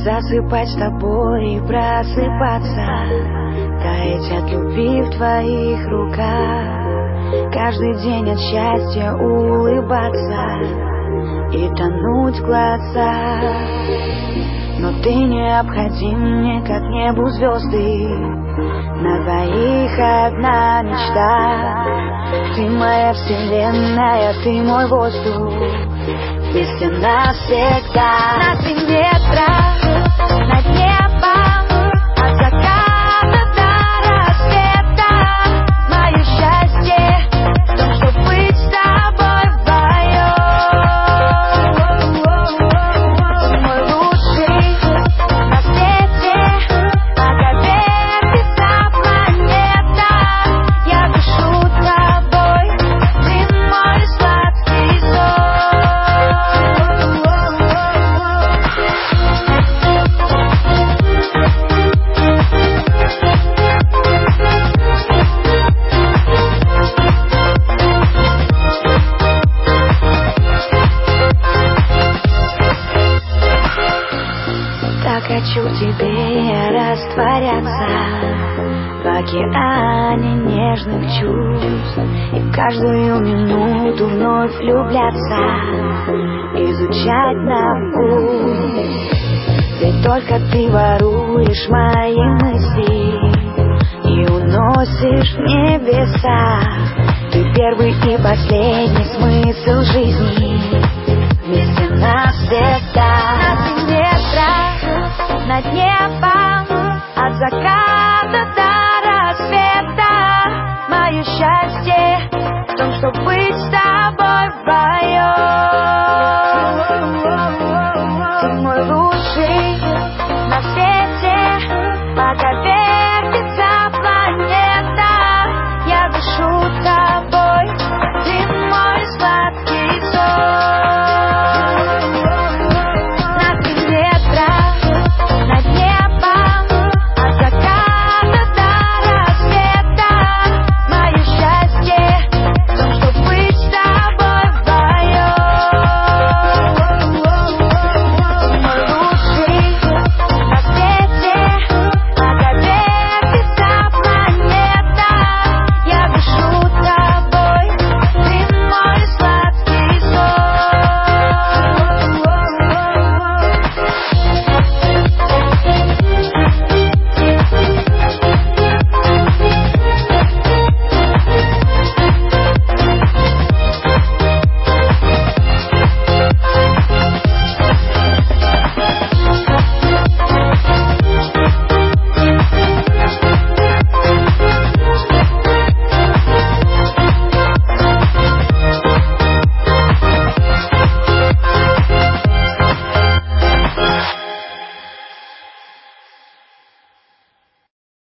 Засыпать с тобой и просыпаться, таять от любви в твоих руках, каждый день от счастья улыбаться и тонуть в глазах. Но ты необходим мне, как небу звезды, на двоих одна мечта. Ты моя вселенная, ты мой воздух, вместе навсегда. На 3 метра над небом, от заката до рассвета. Мое счастье в том, чтоб быть с тобой вдвоем. Мой лучший на свете, оковертится планета. Я дышу тобой, ты мой сладкий сон. Так хочу в тебе растворяться в океане нежных чувств, и в каждую минуту вновь влюбляться, изучать на вкус. Ведь только ты воруешь мои мысли и уносишь в небеса. Ты первый и последний смысл жизни, вместе навсегда. На 3 метра над небом, от заката до рассвета. Мое счастье в том, чтоб быть с тобой вдвоем. Ты мой лучший на свете.